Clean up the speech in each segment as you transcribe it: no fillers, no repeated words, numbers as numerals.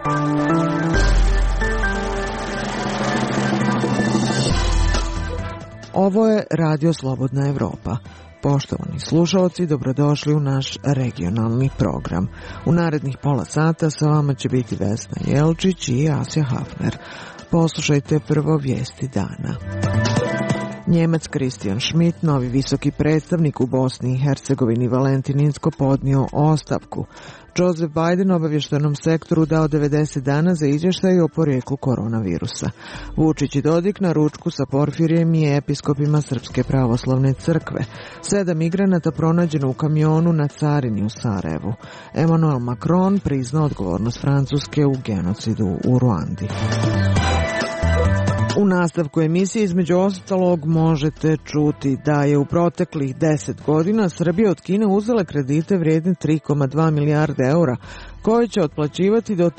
Ovo je Radio Slobodna Evropa. Poštovani slušalci, dobrodošli u naš regionalni program. U narednih pola sata sa vama će biti Vesna Jelčić i Asja Hafner. Poslušajte prvo vijesti dana. Njemac Christian Schmidt, novi visoki predstavnik u Bosni i Hercegovini, Valentin Inzko podnio ostavku. Joseph Biden obavještajnom sektoru dao 90 dana za izvještaj o porijeklu koronavirusa. Vučić i Dodik na ručku sa Porfirijem i episkopima Srpske pravoslavne crkve. 7 migranata pronađeno u kamionu na carini u Sarajevu. Emmanuel Macron priznao odgovornost Francuske u genocidu u Ruandi. U nastavku emisije između ostalog možete čuti da je u proteklih 10 godina Srbija od Kine uzela kredite vrijedne 3,2 milijarde eura koje će otplaćivati do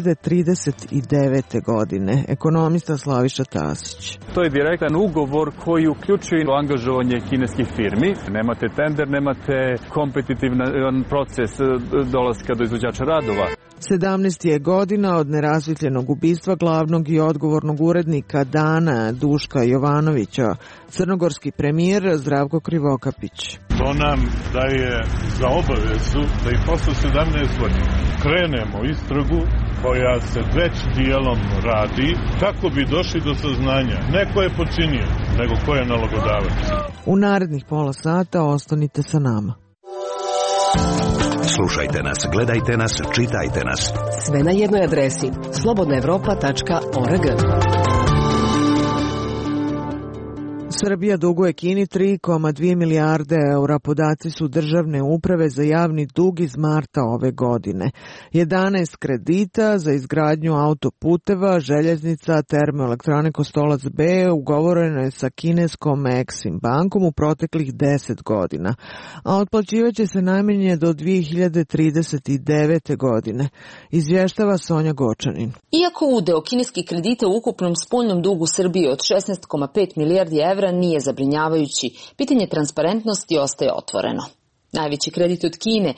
2039. godine. Ekonomista Slaviša Tasić. To je direktan ugovor koji uključuje angažovanje kineskih firmi. Nemate tender, nemate kompetitivan proces dolaska do izvođača radova. 17 je godina od nerasvitljenog ubistva glavnog i odgovornog urednika Dana Duška Jovanovića. Crnogorski premijer Zdravko Krivokapić. To nam daje za obavezu da i posle 17 godina krenemo istragu koja se već dijelom radi kako bi došli do saznanja ne ko je počinio, nego ko je nalogodavac. U narednih pola sata ostanite sa nama. Slušajte nas, gledajte nas, čitajte nas. Sve na jednoj adresi slobodnaevropa.org. Srbija duguje Kini 3,2 milijarde eura. Podaci su Državne uprave za javni dug iz marta ove godine. 11 kredita za izgradnju autoputeva, željeznica, termoelektrane Kostolac B ugovoreno je sa kineskom Exim bankom u proteklih 10 godina, a otplaćivaće se najmanje do 2039. godine, izvještava Sonja Gočanin. Iako udeo kineskih kredita u ukupnom spoljnom dugu Srbije od 16,5 milijardi evra nije zabrinjavajući, pitanje transparentnosti ostaje otvoreno. Najveći kredit od Kine,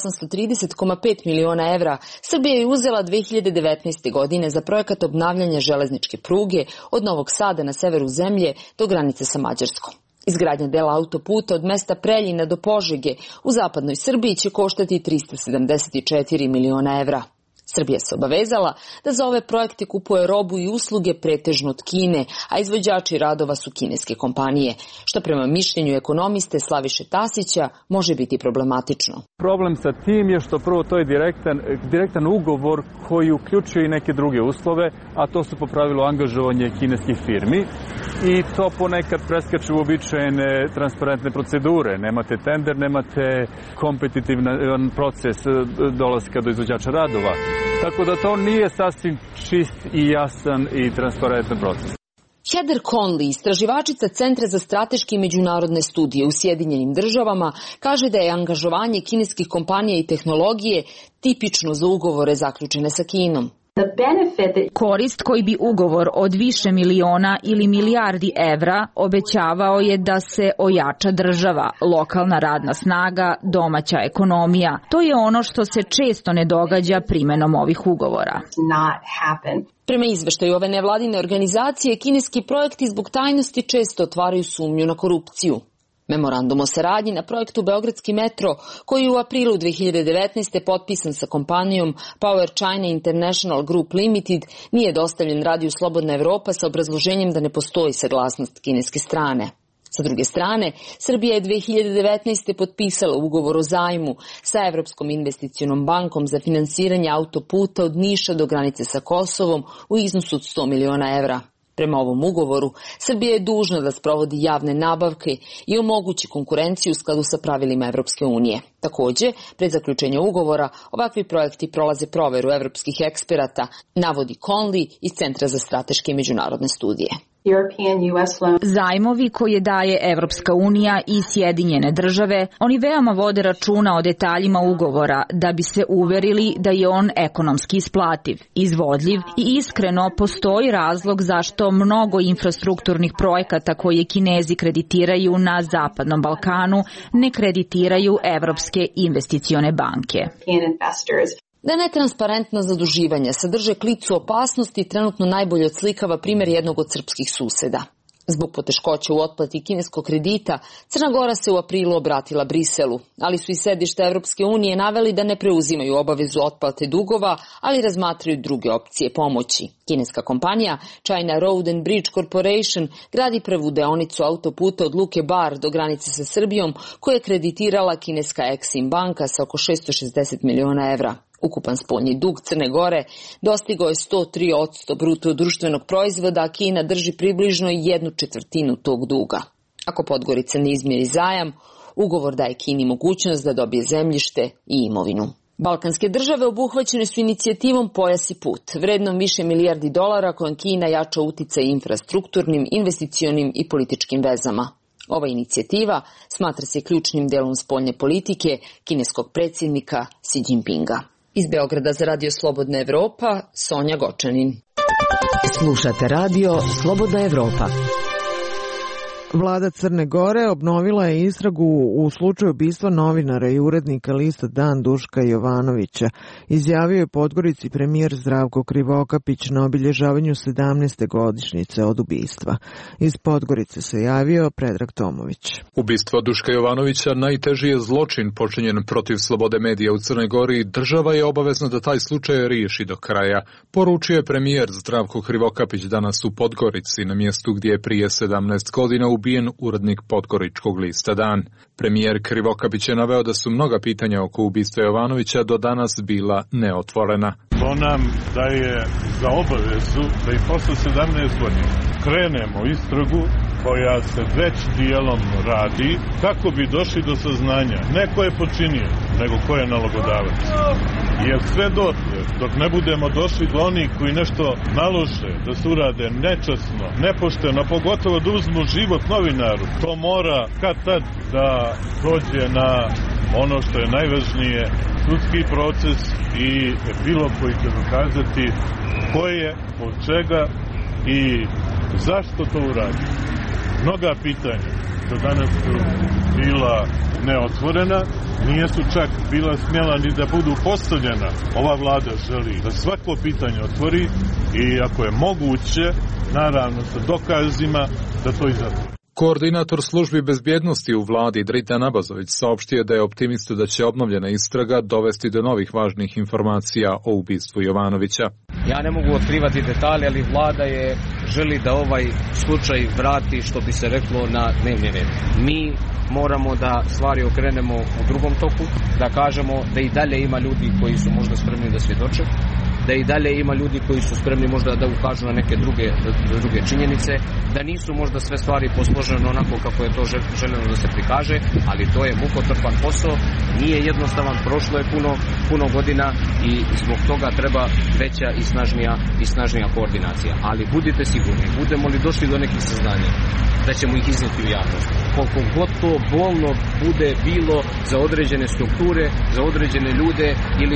830,5 miliona evra, Srbija je uzela 2019. godine za projekat obnavljanja železničke pruge od Novog Sada na severu zemlje do granice sa Mađarskom. Izgradnja dela autoputa od mesta Preljina do Požege u zapadnoj Srbiji će koštati 374 miliona evra. Srbija se obavezala da za ove projekte kupuje robu i usluge pretežno od Kine, a izvođači radova su kineske kompanije, što prema mišljenju ekonomiste Slaviše Tasića može biti problematično. Problem sa tim je što prvo to je direktan ugovor koji uključuje i neke druge uslove, a to su po pravilu angažovanje kineskih firmi i to ponekad preskače uobičajene transparentne procedure. Nemate tender, nemate kompetitivan proces dolaska do izvođača radova. Tako da to nije sasvim čist i jasan i transparentan proces. Heather Conley, istraživačica Centra za strateške i međunarodne studije u Sjedinjenim Državama, kaže da je angažovanje kineskih kompanija i tehnologije tipično za ugovore zaključene sa Kinom. Korist koji bi ugovor od više miliona ili milijardi evra obećavao je da se ojača država, lokalna radna snaga, domaća ekonomija. To je ono što se često ne događa primenom ovih ugovora. Prema izveštaju ove nevladine organizacije, kineski projekti zbog tajnosti često otvaraju sumnju na korupciju. Memorandum o saradnji na projektu Beogradski metro, koji je u aprilu 2019. potpisan sa kompanijom Power China International Group Limited, nije dostavljen Radiju Slobodna Evropa sa obrazloženjem da ne postoji saglasnost kineske strane. Sa druge strane, Srbija je 2019. potpisala ugovor o zajmu sa Evropskom investicionom bankom za finansiranje autoputa od Niša do granice sa Kosovom u iznosu od 100 miliona evra. Prema ovom ugovoru, Srbija je dužna da sprovodi javne nabavke i omogući konkurenciju u skladu sa pravilima Evropske unije. Takođe, pred zaključenje ugovora, ovakvi projekti prolaze proveru evropskih eksperata, navodi Conley iz Centra za strateške i međunarodne studije. Zajmovi koje daje Evropska unija i Sjedinjene države, oni veoma vode računa o detaljima ugovora da bi se uverili da je on ekonomski isplativ, izvodljiv i iskreno postoji razlog zašto mnogo infrastrukturnih projekata koje Kinezi kreditiraju na Zapadnom Balkanu ne kreditiraju Evropske investicione banke. Da netransparentna zaduživanja sadrže klicu opasnosti trenutno najbolje odslikava primjer jednog od srpskih suseda. Zbog poteškoća u otplati kineskog kredita, Crna Gora se u aprilu obratila Briselu, ali su iz sedišta Evropske unije naveli da ne preuzimaju obavezu otplate dugova, ali razmatraju druge opcije pomoći. Kineska kompanija China Road and Bridge Corporation gradi prvu deonicu autoputa od luke Bar do granice sa Srbijom, koju je kreditirala kineska Exim banka sa oko 660 miliona evra. Ukupan spoljni dug Crne Gore dostigao je 103% bruto društvenog proizvoda, a Kina drži približno 1/4 tog duga. Ako Podgorica ne izmiri zajam, ugovor daje Kini mogućnost da dobije zemljište i imovinu. Balkanske države obuhvaćene su inicijativom Pojas i put, vrednom više milijardi dolara kojom Kina jača uticaj infrastrukturnim, investicionim i političkim vezama. Ova inicijativa smatra se ključnim delom spoljne politike kineskog predsjednika Xi Jinpinga. Iz Beograda za Radio Slobodna Evropa, Sonja Gočanin. Slušate radio Slobodna Evropa. Vlada Crne Gore obnovila je istragu u slučaju ubistva novinara i urednika lista Dan Duška Jovanovića. Izjavio je Podgorici premijer Zdravko Krivokapić na obilježavanju 17. godišnjice od ubistva. Iz Podgorice se javio Predrag Tomović. Ubistvo Duška Jovanovića najteži je zločin počinjen protiv slobode medija u Crnoj Gori i država je obavezna da taj slučaj riješi do kraja. Poručio je premijer Zdravko Krivokapić danas u Podgorici, na mjestu gdje je prije 17 godina ubijen urednik podgoričkog lista Dan. Premijer Krivokapić je naveo da su mnoga pitanja oko ubistva Jovanovića do danas bila neotvorena. To nam daje za obavezu da i posle 17 godina krenemo istragu koja se već dijelom radi, kako bi došli do saznanja ne ko je počinio, nego ko je nalogodavac. Jer sve dok ne budemo došli do onih koji nešto nalože da se urade nečasno, nepošteno, pogotovo da uzmu život novinaru, to mora kad tad da dođe na ono što je najvažnije, sudski proces i bilo koji će dokazati ko je, od čega i zašto to uradi. Mnoga pitanja do danas su bila neotvorena, nisu čak bila smjela ni da budu postavljena. Ova vlada želi da svako pitanje otvori i ako je moguće, naravno sa dokazima, da to izatvori. Koordinator službi bezbjednosti u vladi Dritan Abazović saopštio da je optimista da će obnovljena istraga dovesti do novih važnih informacija o ubistvu Jovanovića. Ja ne mogu otkrivati detalje, ali vlada želi da ovaj slučaj vrati, što bi se reklo, na dnevni red. Mi moramo da stvari okrenemo u drugom toku, da kažemo da i dalje ima ljudi koji su možda spremni da svjedoče, da i dalje ima ljudi koji su spremni možda da ukažu na neke druge činjenice, da nisu možda sve stvari posložene onako kako je to željeno da se prikaže, ali to je mukotrpan posao, nije jednostavan, prošlo je puno godina i zbog toga treba veća i snažnija koordinacija. Ali budite sigurni, budemo li došli do nekih saznanja, da ćemo ih iznijeti u javnost. Koliko god to bolno bude bilo za određene strukture, za određene ljude ili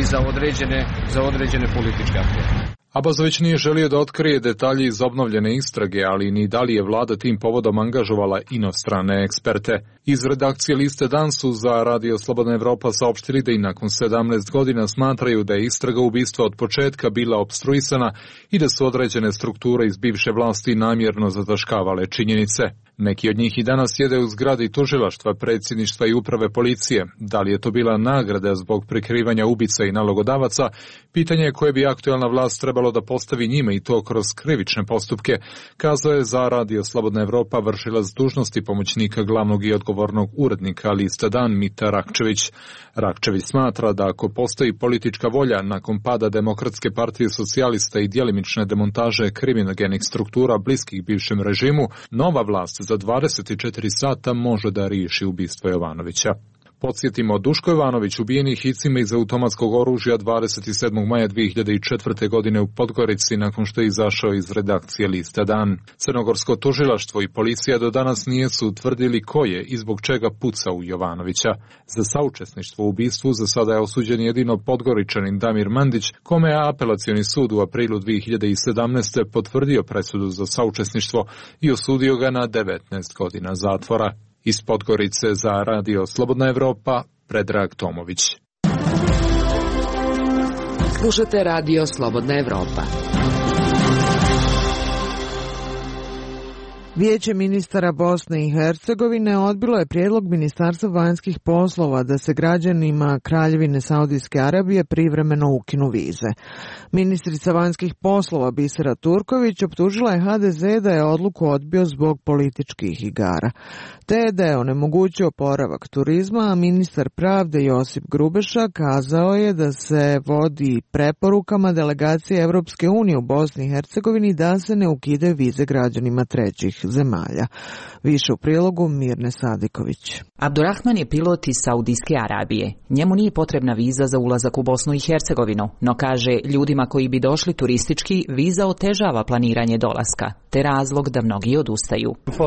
za određene političke aktere. Abazović nije želio da otkrije detalje iz obnovljene istrage, ali ni da li je vlada tim povodom angažovala inostrane eksperte. Iz redakcije liste Dan su za Radio Slobodna Evropa saopštili da i nakon 17 godina smatraju da je istraga ubistva od početka bila opstruisana i da su određene strukture iz bivše vlasti namjerno zataškavale činjenice. Neki od njih i danas sjede u zgradi tužilaštva, predsjedništva i uprave policije. Da li je to bila nagrada zbog prikrivanja ubica i nalogodavaca, pitanje je koje bi aktualna vlast trebalo da postavi njima i to kroz krivične postupke, kazao je za Radio Slobodna Evropa vršilac dužnosti pomoćnika glavnog i odgovornog urednika lista Dan Mita Rakčević. Rakčević smatra da ako postoji politička volja nakon pada Demokratske partije socijalista i djelimične demontaže kriminogenih struktura bliskih bivšem režimu, nova vlast za 24 sata može da riješi ubistvo Jovanovića. Podsjetimo, Duško Jovanović ubijen je hicima iz automatskog oružja 27. maja 2004. godine u Podgorici nakon što je izašao iz redakcije lista Dan. Crnogorsko tužilaštvo i policija do danas nisu utvrdili ko je i zbog čega pucao u Jovanovića. Za saučesništvo u ubistvu za sada je osuđen jedino Podgoričanin Damir Mandić, kome je apelacioni sud u aprilu 2017. potvrdio presudu za saučesništvo i osudio ga na 19 godina zatvora. Iz Podgorice za Radio Slobodna Evropa, Predrag Tomović. Slušate radio Slobodna Evropa. Vijeće ministara Bosne i Hercegovine odbilo je prijedlog Ministarstva vanjskih poslova da se građanima Kraljevine Saudijske Arabije privremeno ukinu vize. Ministrica vanjskih poslova Bisera Turković optužila je HDZ da je odluku odbio zbog političkih igara, te da je onemogućio oporavak turizma, a ministar pravde Josip Grubeša kazao je da se vodi preporukama delegacije Evropske unije u Bosni i Hercegovini da se ne ukidaju vize građanima trećih zemalja. Više u prilogu Mirne Sadiković. Abdurrahman je pilot iz Saudijske Arabije. Njemu nije potrebna viza za ulazak u Bosnu i Hercegovinu, no kaže ljudima koji bi došli turistički viza otežava planiranje dolaska, te razlog da mnogi odustaju.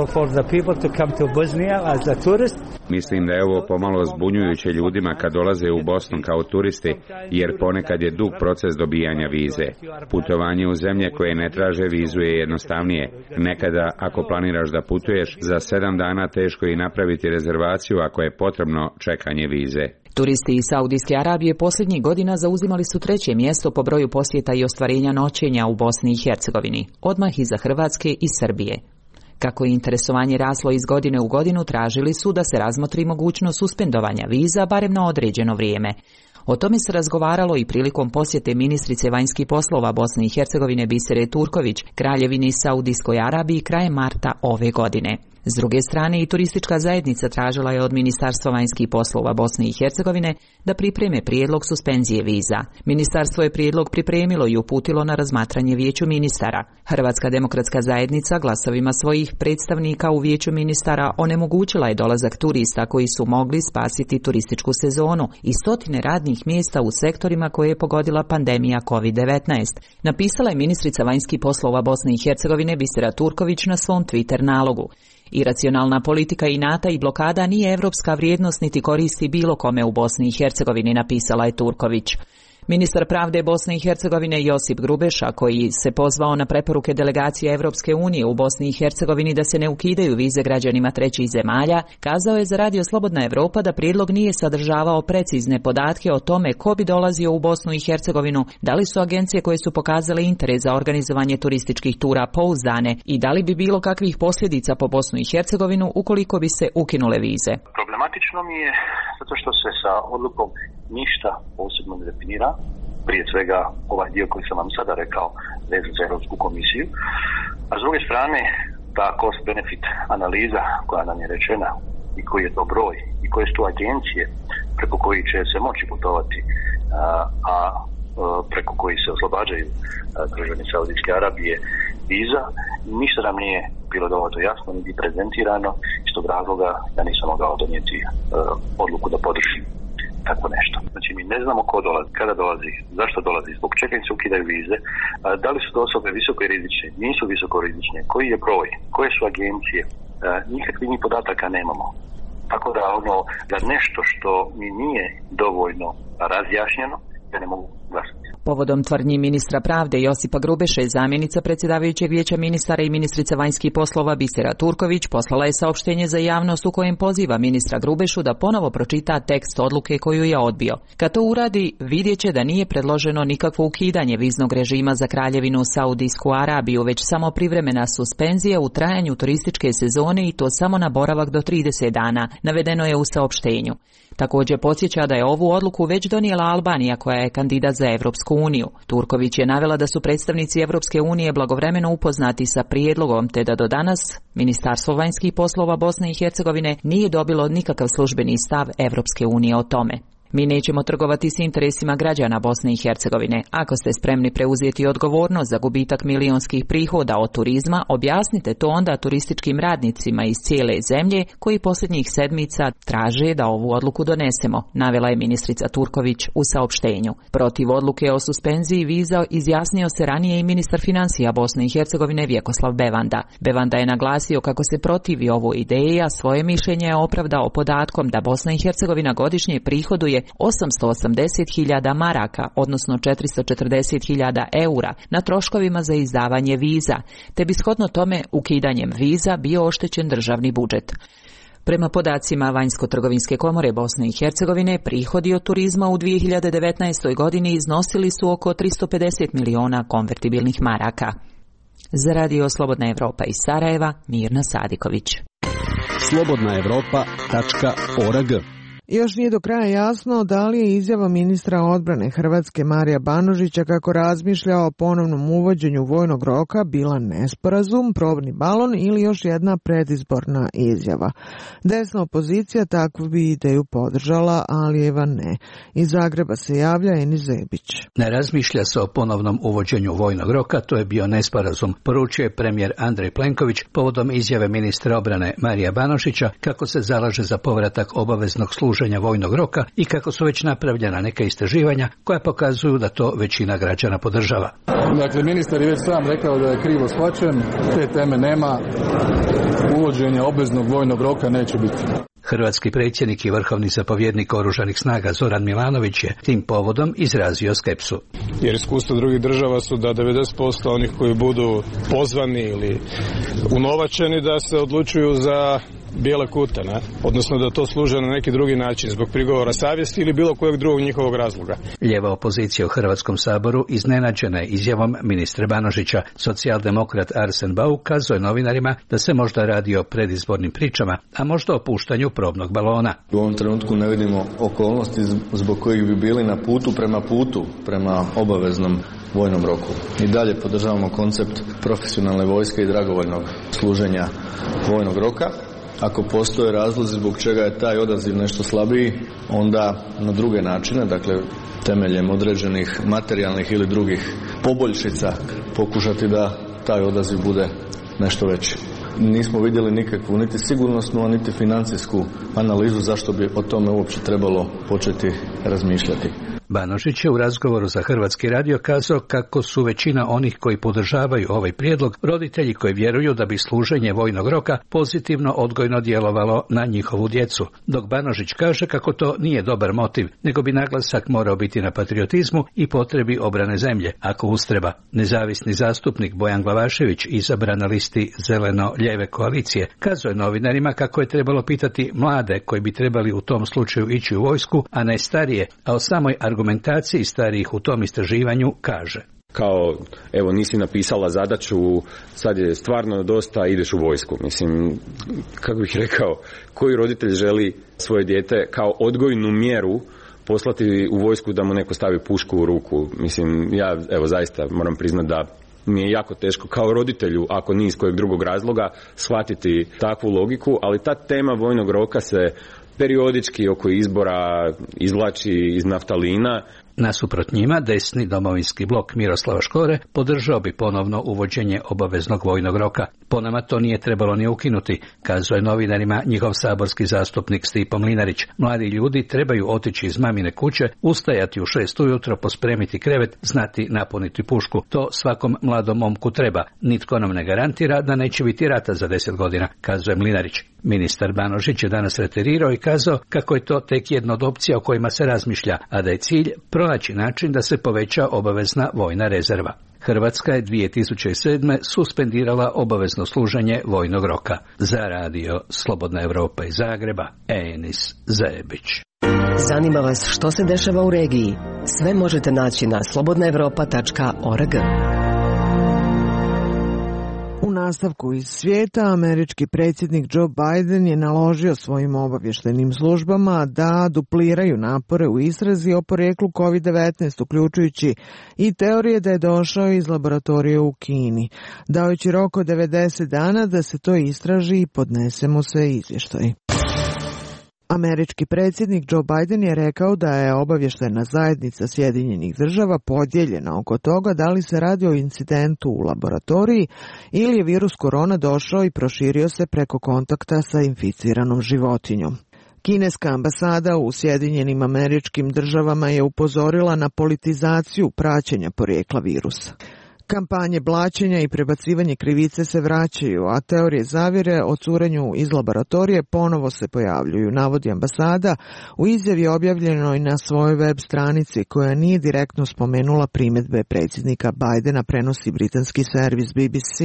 Mislim da je ovo pomalo zbunjujuće ljudima kad dolaze u Bosnu kao turisti, jer ponekad je dug proces dobijanja vize. Putovanje u zemlje koje ne traže vizu je jednostavnije. Nekada, ako planiraš da putuješ, za 7 dana teško je napraviti rezervaciju ako je potrebno čekanje vize. Turisti iz Saudijske Arabije posljednjih godina zauzimali su 3. mjesto po broju posjeta i ostvarenja noćenja u Bosni i Hercegovini, odmah iza Hrvatske i Srbije. Kako je interesovanje raslo iz godine u godinu, tražili su da se razmotri mogućnost suspendovanja viza barem na određeno vrijeme. O tome se razgovaralo i prilikom posjete ministrice vanjskih poslova Bosne i Hercegovine Bisere Turković Kraljevini Saudijskoj Arabiji krajem marta ove godine. S druge strane, i turistička zajednica tražila je od Ministarstva vanjskih poslova Bosne i Hercegovine da pripreme prijedlog suspenzije viza. Ministarstvo je prijedlog pripremilo i uputilo na razmatranje Vijeću ministara. Hrvatska demokratska zajednica glasovima svojih predstavnika u Vijeću ministara onemogućila je dolazak turista koji su mogli spasiti turističku sezonu i stotine radnih mjesta u sektorima koje je pogodila pandemija COVID-19. Napisala je ministrica vanjskih poslova Bosne i Hercegovine Bisera Turković na svom Twitter nalogu. Iracionalna politika inata i blokada nije evropska vrijednost niti koristi bilo kome u Bosni i Hercegovini, napisala je Turković. Ministar pravde Bosne i Hercegovine Josip Grubeša, koji se pozvao na preporuke delegacije Evropske unije u Bosni i Hercegovini da se ne ukidaju vize građanima trećih zemalja, kazao je za radio Slobodna Evropa da prijedlog nije sadržavao precizne podatke o tome ko bi dolazio u Bosnu i Hercegovinu, da li su agencije koje su pokazale interes za organizovanje turističkih tura pouzdane i da li bi bilo kakvih posljedica po Bosnu i Hercegovinu ukoliko bi se ukinule vize. Problematično mi je zato što se sa odlukom ništa posebno ne definira, prije svega ovaj dio koji sam vam sada rekao vezan za Europsku komisiju, a s druge strane ta cost-benefit analiza koja nam je rečena i koji je to broj i koje su to agencije preko koji će se moći putovati, a preko koji se oslobađaju državljani Saudijske Arabije viza, ništa nam nije bilo dovoljno jasno niti prezentirano, iz tog razloga ja nisam mogao donijeti odluku da podržim tako nešto. Znači mi ne znamo ko dolazi, kada dolazi, zašto dolazi, zbog čega im se ukidaju vize, da li su to osobe visoko rizične, nisu visoko rizične, koji je broj, koje su agencije, nikakvih ni podataka nemamo. Tako da da nešto što mi nije dovoljno razjašnjeno, ja ne mogu glasati. Povodom tvrdnji ministra pravde Josipa Grubeše, zamjenica predsjedavajućeg Vijeća ministara i ministrica vanjskih poslova Bisera Turković poslala je saopštenje za javnost u kojem poziva ministra Grubešu da ponovo pročita tekst odluke koju je odbio. Kad to uradi, vidjet će da nije predloženo nikakvo ukidanje viznog režima za Kraljevinu Saudijsku Arabiju, već samo privremena suspenzija u trajanju turističke sezone i to samo na boravak do 30 dana, navedeno je u saopštenju. Također podsjeća da je ovu odluku već donijela Albanija, koja je kandidat za Evropsku uniju. Turković je navela da su predstavnici Evropske unije blagovremeno upoznati sa prijedlogom, te da do danas Ministarstvo vanjskih poslova Bosne i Hercegovine nije dobilo nikakav službeni stav Evropske unije o tome. Mi nećemo trgovati s interesima građana Bosne i Hercegovine. Ako ste spremni preuzeti odgovornost za gubitak milionskih prihoda od turizma, objasnite to onda turističkim radnicima iz cijele zemlje koji posljednjih sedmica traže da ovu odluku donesemo, navela je ministrica Turković u saopštenju. Protiv odluke o suspenziji viza izjasnio se ranije i ministar financija Bosne i Hercegovine Vjekoslav Bevanda. Bevanda je naglasio kako se protivi ovoj ideji, a svoje mišljenje je opravdao podatkom da Bosna i Hercegovina godišnje prihoduje 880.000 maraka, odnosno 440.000 eura, na troškovima za izdavanje viza, te bi shodno tome ukidanjem viza bio oštećen državni budžet. Prema podacima Vanjsko-trgovinske komore Bosne i Hercegovine, prihodi od turizma u 2019. godini iznosili su oko 350 miliona konvertibilnih maraka. Za Radio Slobodna Evropa iz Sarajeva, Mirna Sadiković. slobodnaevropa.org. Još nije do kraja jasno da li je izjava ministra odbrane Hrvatske Marija Banožića kako razmišlja o ponovnom uvođenju vojnog roka bila nesporazum, probni balon ili još jedna predizborna izjava. Desna opozicija takvu bi ideju podržala, Alijeva ne. Iz Zagreba se javlja Enis Zebić. Ne razmišlja se o ponovnom uvođenju vojnog roka, to je bio nesporazum, poručuje premijer Andrej Plenković povodom izjave ministra obrane Marija Banožića kako se zalaže za povratak obaveznog služenja vojnog roka i kako su već napravljena neka istraživanja koja pokazuju da to većina građana podržava. Dakle, ministar je već sam rekao da je krivo shvaćen, te teme nema, uvođenja obveznog vojnog roka neće biti. Hrvatski predsjednik i vrhovni zapovjednik Oružanih snaga Zoran Milanović je tim povodom izrazio skepsu. Jer iskustva drugih država su da 90% onih koji budu pozvani ili unovačeni da se odlučuju za bijele kute, ne? Odnosno da to služe na neki drugi način, zbog prigovora savjesti ili bilo kojeg drugog njihovog razloga. Lijeva opozicija u Hrvatskom saboru iznenađena je izjavom ministra Banožića. Socijaldemokrat Arsen Bauk kazuje novinarima da se možda radi o predizbornim pričama, a možda o puštanju probnog balona. U ovom trenutku ne vidimo okolnosti zbog kojih bi bili na putu, prema obaveznom vojnom roku. I dalje podržavamo koncept profesionalne vojske i dragovoljnog služenja vojnog roka. Ako postoje razlozi zbog čega je taj odaziv nešto slabiji, onda na druge načine, dakle temeljem određenih materijalnih ili drugih poboljšica, pokušati da taj odaziv bude nešto veći. Nismo vidjeli nikakvu niti sigurnosnu, a niti financijsku analizu zašto bi o tome uopće trebalo početi razmišljati. Banožić je u razgovoru za Hrvatski radio kazao kako su većina onih koji podržavaju ovaj prijedlog roditelji koji vjeruju da bi služenje vojnog roka pozitivno odgojno djelovalo na njihovu djecu, dok Banožić kaže kako to nije dobar motiv, nego bi naglasak morao biti na patriotizmu i potrebi obrane zemlje, ako ustreba. Nezavisni zastupnik Bojan Glavašević, izabran na listi Zeleno-lijeve koalicije, kazuje novinarima kako je trebalo pitati mlade koji bi trebali u tom slučaju ići u vojsku, a ne starije, a o samoj argumentaciji starijih u tom istraživanju kaže. Kao, evo, nisi napisala zadaću, sad je stvarno dosta, ideš u vojsku. Mislim, kako bih rekao, koji roditelj želi svoje dijete kao odgojnu mjeru poslati u vojsku da mu neko stavi pušku u ruku? Mislim, ja, evo, zaista moram priznati da mi je jako teško kao roditelju, ako ni iz kojeg drugog razloga, shvatiti takvu logiku, ali ta tema vojnog roka se periodički oko izbora izvlači iz naftalina. Nasuprot njima, desni domovinski blok Miroslava Škore podržao bi ponovno uvođenje obaveznog vojnog roka. Po nama to nije trebalo ni ukinuti, kazuje novinarima njihov saborski zastupnik Stipo Mlinarić. Mladi ljudi trebaju otići iz mamine kuće, ustajati u 6 ujutro, pospremiti krevet, znati napuniti pušku. To svakom mladom momku treba. Nitko nam ne garantira da neće biti rata za 10 godina, kazuje Mlinarić. Ministar Banožić je danas reterirao i kazao kako je to tek jedna od opcija o kojima se razmišlja, a da je cilj pronaći način da se poveća obavezna vojna rezerva. Hrvatska je 2007. suspendirala obavezno služenje vojnog roka. Za radio Slobodna Evropa iz Zagreba, Enis Zebić. Zanima vas što se dešava u regiji? Sve možete naći na slobodnaevropa.org. U nastavku iz svijeta, američki predsjednik Joe Biden je naložio svojim obavještajnim službama da dupliraju napore u istrazi o porijeklu COVID-19, uključujući i teorije da je došao iz laboratorije u Kini. Dajući rok od 90 dana da se to istraži i podnese mu se izvještaj. Američki predsjednik Joe Biden je rekao da je obavještajna zajednica Sjedinjenih država podijeljena oko toga da li se radi o incidentu u laboratoriji ili je virus korona došao i proširio se preko kontakta sa inficiranom životinjom. Kineska ambasada u Sjedinjenim Američkim Državama je upozorila na politizaciju praćenja porijekla virusa. Kampanje blaćenja i prebacivanje krivice se vraćaju, a teorije zavjere o curenju iz laboratorije ponovo se pojavljuju, navodi ambasada u izjavi objavljenoj na svojoj web stranici koja nije direktno spomenula primjedbe predsjednika Bidena, prenosi britanski servis BBC.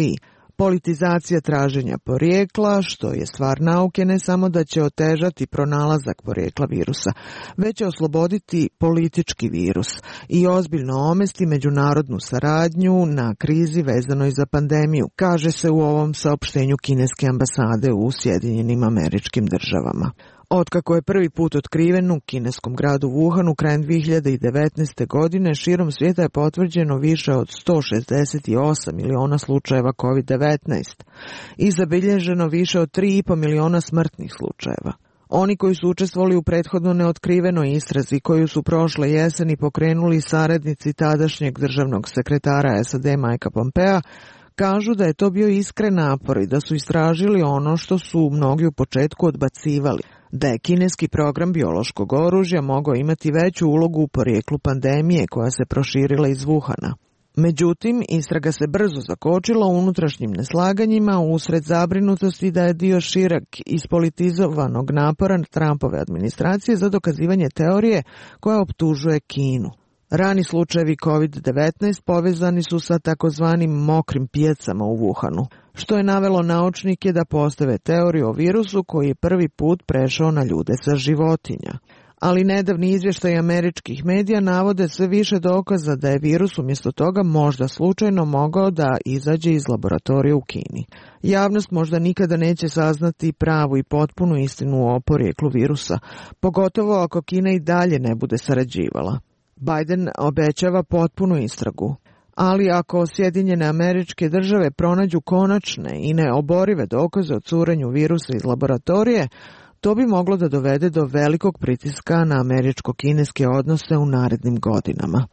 Politizacija traženja porijekla, što je stvar nauke, ne samo da će otežati pronalazak porijekla virusa, već će osloboditi politički virus i ozbiljno omesti međunarodnu saradnju na krizi vezanoj za pandemiju, kaže se u ovom saopštenju kineske ambasade u Sjedinjenim Američkim Državama. Otkako je prvi put otkriven u kineskom gradu Wuhanu krajem 2019. godine, širom svijeta je potvrđeno više od 168 miliona slučajeva COVID-19 i zabilježeno više od 3,5 miliona smrtnih slučajeva. Oni koji su učestvovali u prethodno neotkrivenoj istrazi koju su prošle jeseni pokrenuli saradnici tadašnjeg državnog sekretara SAD Mikea Pompea, kažu da je to bio iskren napor i da su istražili ono što su mnogi u početku odbacivali, da je kineski program biološkog oružja mogao imati veću ulogu u porijeklu pandemije koja se proširila iz Wuhana. Međutim, istraga se brzo zakočila unutrašnjim neslaganjima usred zabrinutosti da je dio šireg ispolitizovanog napora Trumpove administracije za dokazivanje teorije koja optužuje Kinu. Rani slučajevi COVID-19 povezani su sa takozvanim mokrim pijacama u Wuhanu, što je navelo naučnike da postave teoriju o virusu koji je prvi put prešao na ljude sa životinja. Ali nedavni izvještaj američkih medija navode sve više dokaza da je virus umjesto toga možda slučajno mogao da izađe iz laboratorija u Kini. Javnost možda nikada neće saznati pravu i potpunu istinu o porijeklu virusa, pogotovo ako Kina i dalje ne bude sarađivala. Biden obećava potpunu istragu, ali ako Sjedinjene Američke Države pronađu konačne i neoborive dokaze o curenju virusa iz laboratorije, to bi moglo da dovede do velikog pritiska na američko-kineske odnose u narednim godinama.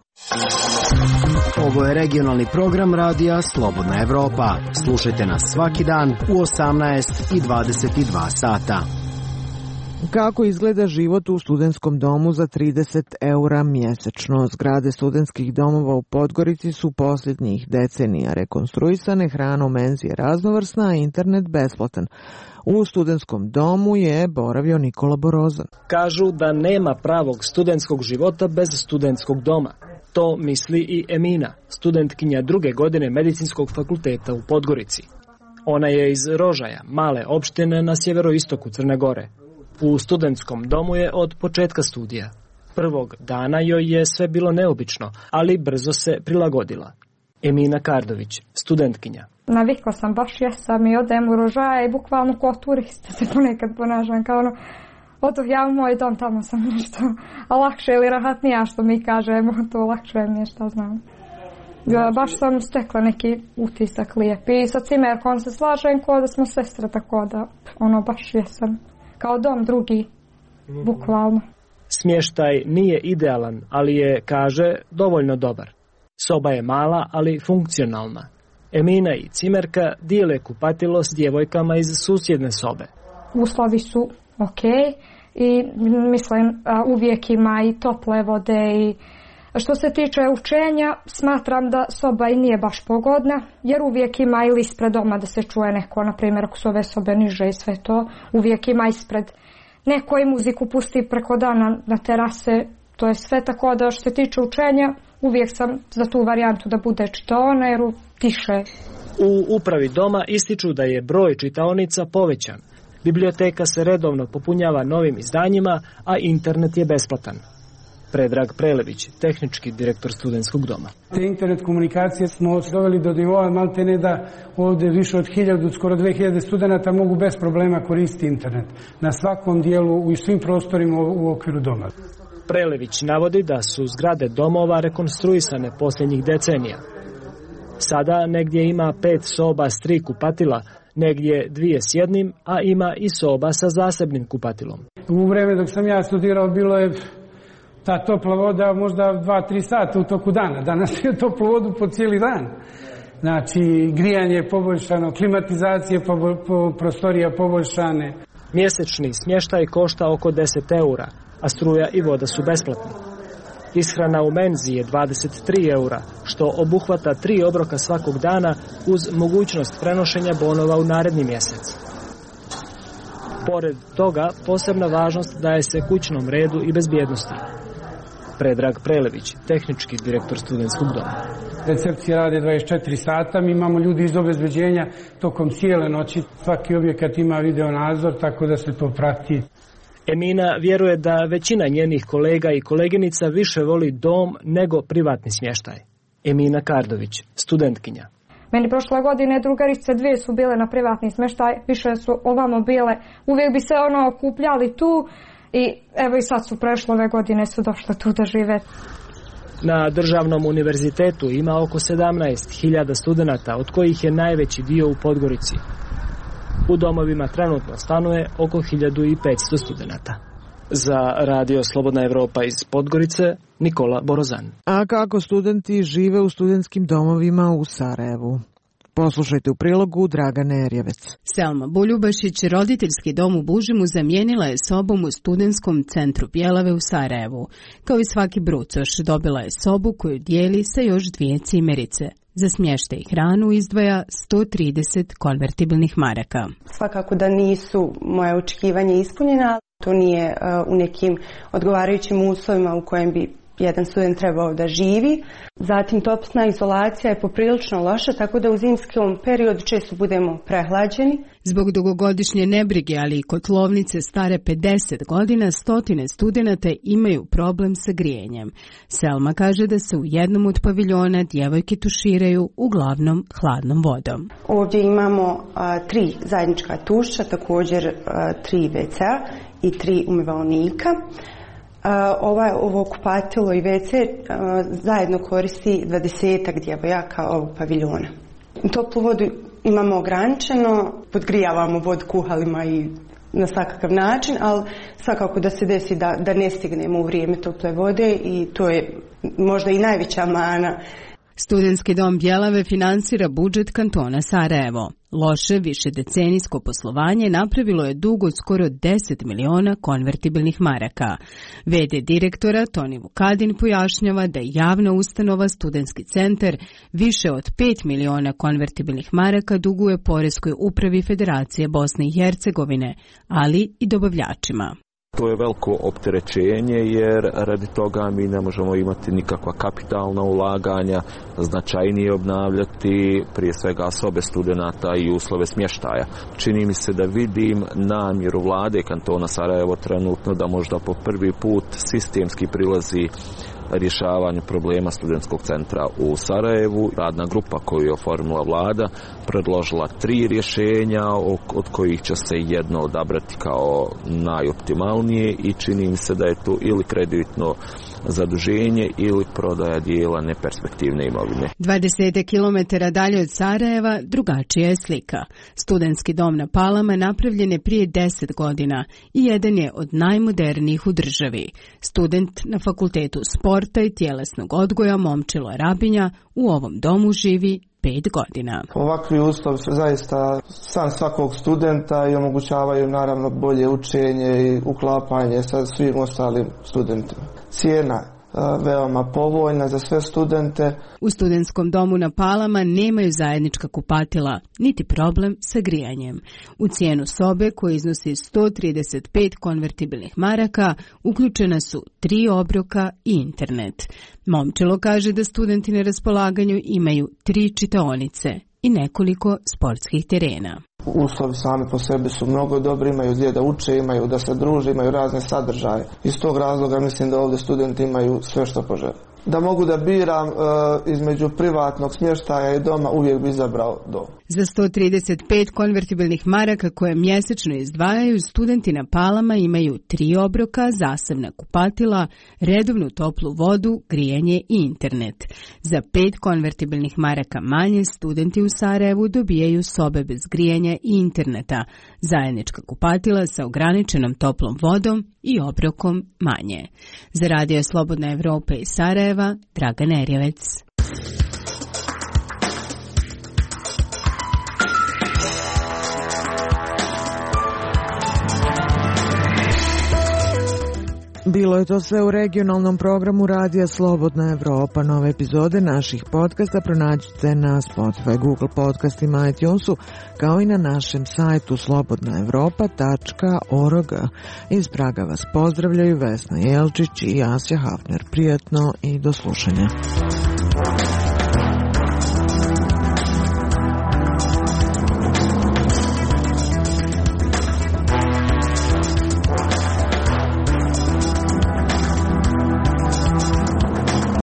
Ovo je regionalni program radija Slobodna Evropa. Slušajte nas svaki dan u 18 i 22 sata. Kako izgleda život u studentskom domu za 30 € mjesečno? Zgrade studentskih domova u Podgorici su posljednjih decenija rekonstruisane, hrana u menzi je raznovrsna, a internet besplatan. U studentskom domu je boravio Nikola Borozan. Kažu da nema pravog studentskog života bez studentskog doma. To misli i Emina, studentkinja 2. godine medicinskog fakulteta u Podgorici. Ona je iz Rožaja, male opštine na sjeveroistoku Crne Gore. U studentskom domu je od početka studija. Prvog dana joj je sve bilo neobično, ali brzo se prilagodila. Emina Kardović, studentkinja. Navikla sam, baš jesam i odem u Rožaje i bukvalno kao turista se ponekad ponašam. Kao ono, otoh ja u moj dom, tamo sam nešto lakše ili rahatnija što mi kažemo, to lakše mi je šta znam. Ja, baš sam stekla neki utisak lijep i sa cimerkom se slažem kao da smo sestre, tako da ono baš jesam. Kao dom drugi, bukvalno. Smještaj nije idealan, ali je, kaže, dovoljno dobar. Soba je mala, ali funkcionalna. Emina i cimerka dijele kupatilo s djevojkama iz susjedne sobe. Uslovi su ok i mislim uvijek ima i tople vode i što se tiče učenja smatram da soba i nije baš pogodna jer uvijek ima ili ispred doma da se čuje neko, na primjer ako su ove sobe niže i sve to, uvijek ima ispred neko i muziku pusti preko dana na terase, to je sve, tako da što se tiče učenja uvijek sam za tu varijantu da bude čitaona jer tiše. U upravi doma ističu da je broj čitaonica povećan. Biblioteka se redovno popunjava novim izdanjima, a internet je besplatan. Predrag Prelević, tehnički direktor studentskog doma. Te internet komunikacije smo doveli do nivoa maltene da ovdje više od 1000, skoro 2000 studenta mogu bez problema koristiti internet. Na svakom dijelu, u svim prostorima u okviru doma. Prelević navodi da su zgrade domova rekonstruisane posljednjih decenija. Sada negdje ima 5 soba s 3 kupatila, negdje 2 s jednim, a ima i soba sa zasebnim kupatilom. U vrijeme dok sam ja studirao bilo je ta topla voda možda 2-3 sata u toku dana. Danas je toplu vodu po cijeli dan. Znači, grijanje je poboljšano, klimatizacije prostorija poboljšane. Mjesečni smještaj košta oko 10 €, a struja i voda su besplatni. Ishrana u menzi je 23 €, što obuhvata 3 obroka svakog dana uz mogućnost prenošenja bonova u naredni mjesec. Pored toga, posebna važnost daje se kućnom redu i bezbjednosti. Predrag Prelević, tehnički direktor studentskog doma. recepcije rade 24 sata, mi imamo ljudi iz obezbeđenja tokom cijele noći. Svaki objekat ima video nadzor, tako da se to prati. Emina vjeruje da većina njenih kolega i koleginica više voli dom nego privatni smještaj. Emina Kardović, studentkinja. Meni prošle godine drugarice 2 su bile na privatni smještaj, više su ovamo bile. Uvijek bi se okupljali tu i evo i sad su prešle, ove godine su došle tu da žive. Na državnom univerzitetu ima oko 17.000 studenata, od kojih je najveći dio u Podgorici. U domovima trenutno stanuje oko 1500 studenata. Za Radio Slobodna Evropa iz Podgorice, Nikola Borozan. A kako studenti žive u studentskim domovima u Sarajevu? Poslušajte u prilogu Dragane Erjevec. Selma Buljubašić roditeljski dom u Bužimu zamijenila je sobom u studentskom centru Bjelave u Sarajevu. Kao i svaki brucoš, dobila je sobu koju dijeli sa još 2 cimerice. Za smještaj i hranu izdvaja 130 konvertibilnih maraka. Svakako da nisu moje očekivanja ispunjena. To nije u nekim odgovarajućim uslovima u kojem bi jedan student trebao da živi. Zatim topsna izolacija je poprilično loša, tako da u zimskom periodu često budemo prehlađeni. Zbog dugogodišnje nebrige, ali i kotlovnice stare 50 godina, stotine studenata imaju problem sa grijenjem. Selma kaže da se u jednom od paviljona djevojke tuširaju uglavnom hladnom vodom. Ovdje imamo 3 zajednička tuša, također 3 WC-a i 3 umivaonika. Ovo kupatilo i WC zajedno koristi 20 djevojaka ovog paviljona. Toplu vodu imamo ograničeno, podgrijavamo vodu kuhalima i na svakav način, ali svakako da se desi da ne stignemo u vrijeme tople vode i to je možda i najveća mana. Studentski dom Bjelave finansira budžet kantona Sarajevo. Loše višedecenijsko poslovanje napravilo je dug od skoro 10 miliona konvertibilnih maraka. VD direktora Toni Vukadin pojašnjava da je javna ustanova Studentski centar više od 5 miliona konvertibilnih maraka duguje Poreskoj upravi Federacije Bosne i Hercegovine, ali i dobavljačima. To je veliko opterećenje jer radi toga mi ne možemo imati nikakva kapitalna ulaganja, značajnije obnavljati prije svega sobe studenata i uslove smještaja. Čini mi se da vidim namjeru vlade kantona Sarajevo trenutno da možda po prvi put sistemski prilazi rješavanju problema studentskog centra u Sarajevu. Radna grupa koju je oformila vlada predložila 3 rješenja od kojih će se jedno odabrati kao najoptimalnije i čini mi se da je tu ili kreditno zaduženje ili prodaja dijela neperspektivne imovine. 20 kilometara dalje od Sarajeva drugačija je slika. Studentski dom na Palama napravljen je prije 10 godina i jedan je od najmodernijih u državi. Student na Fakultetu sporta i tjelesnog odgoja Momčilo Rabinja u ovom domu živi 5 godina. Ovakvi uslovi su zaista san svakog studenta i omogućavaju naravno bolje učenje i uklapanje sa svim ostalim studentima. Cijena veoma povoljna za sve studente. U studentskom domu na Palama nemaju zajednička kupatila, niti problem sa grijanjem. U cijenu sobe koja iznosi 135 konvertibilnih maraka uključena su 3 obroka i internet. Momčilo kaže da studenti na raspolaganju imaju 3 čitaonice i nekoliko sportskih terena. Uslovi sami po sebi su mnogo dobri, imaju gdje da uče, imaju da se druže, imaju razne sadržaje. Iz tog razloga mislim da ovdje studenti imaju sve što požele. Da mogu da biram između privatnog smještaja i doma, uvijek bi izabrao dom. Za 135 konvertibilnih maraka koje mjesečno izdvajaju, studenti na Palama imaju 3 obroka, zasebna kupatila, redovnu toplu vodu, grijanje i internet. Za 5 konvertibilnih maraka manje studenti u Sarajevu dobijaju sobe bez grijanja i interneta, zajednička kupatila sa ograničenom toplom vodom i obrokom manje. Za Radio Slobodna Evropa iz Sarajeva, Dragana Erjevec. Bilo je to sve u regionalnom programu Radija Slobodna Evropa. Nove epizode naših podcasta pronađite na Spotify, Google podcastima, iTunesu, kao i na našem sajtu slobodnaevropa.org. Iz Praga vas pozdravljaju Vesna Jelčić i Asja Hafner. Prijatno i do slušanja.